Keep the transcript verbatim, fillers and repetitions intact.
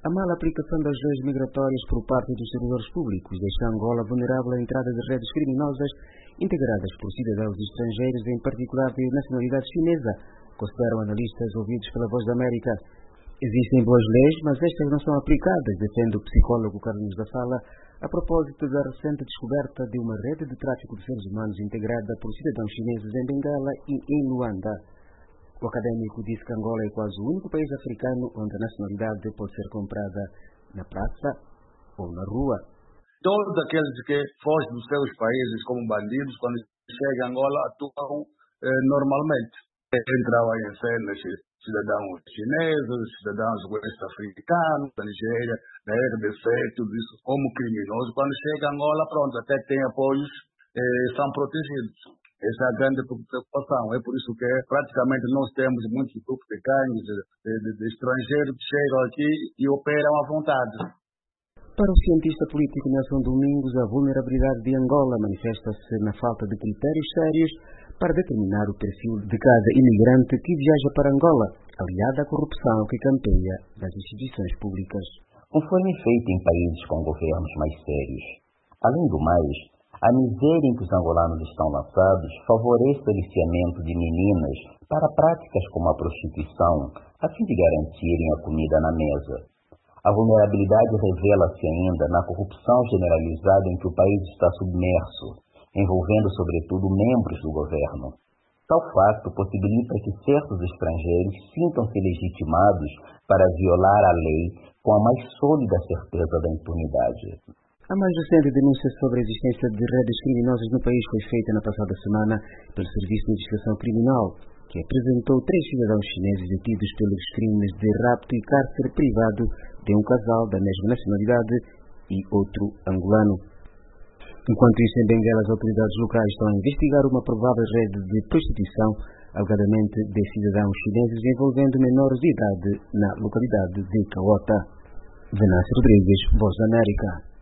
A mala aplicação das leis migratórias por parte dos servidores públicos deixa Angola vulnerável à entrada de redes criminosas integradas por cidadãos estrangeiros, em particular de nacionalidade chinesa, consideram analistas ouvidos pela Voz da América. Existem boas leis, mas estas não são aplicadas, defende o psicólogo Carlos da Fala, a propósito da recente descoberta de uma rede de tráfico de seres humanos integrada por cidadãos chineses em Bengala e em Luanda. O académico disse que Angola é quase o único país africano onde a nacionalidade pode ser comprada na praça ou na rua. Todos aqueles que fogem dos seus países como bandidos, quando chegam a Angola, atuam eh, normalmente. Entravam em cenas cidadãos chineses, cidadãos west-africanos, da Nigéria, da R D C, tudo isso como criminosos. Quando chegam a Angola, pronto, até têm apoios, eh, são protegidos. Essa é a grande preocupação. É por isso que praticamente nós temos muitos grupos de gangues, de, de, de estrangeiros que chegam aqui e operam à vontade. Para o cientista político Nelson Domingos, a vulnerabilidade de Angola manifesta-se na falta de critérios sérios para determinar o perfil de cada imigrante que viaja para Angola, aliada à corrupção que campeia das instituições públicas. Conforme feito em países com governos mais sérios. Além do mais, a miséria em que os angolanos estão lançados favorece o aliciamento de meninas para práticas como a prostituição, a fim de garantirem a comida na mesa. A vulnerabilidade revela-se ainda na corrupção generalizada em que o país está submerso, envolvendo sobretudo membros do governo. Tal fato possibilita que certos estrangeiros sintam-se legitimados para violar a lei com a mais sólida certeza da impunidade. A mais recente denúncia sobre a existência de redes criminosas no país foi feita na passada semana pelo Serviço de Investigação Criminal, que apresentou três cidadãos chineses detidos pelos crimes de rapto e cárcere privado de um casal da mesma nacionalidade e outro angolano. Enquanto isso, em Benguela, as autoridades locais estão a investigar uma provável rede de prostituição, alegadamente de cidadãos chineses envolvendo menores de idade na localidade de Cauota. Venâncio Rodrigues, Voz da América.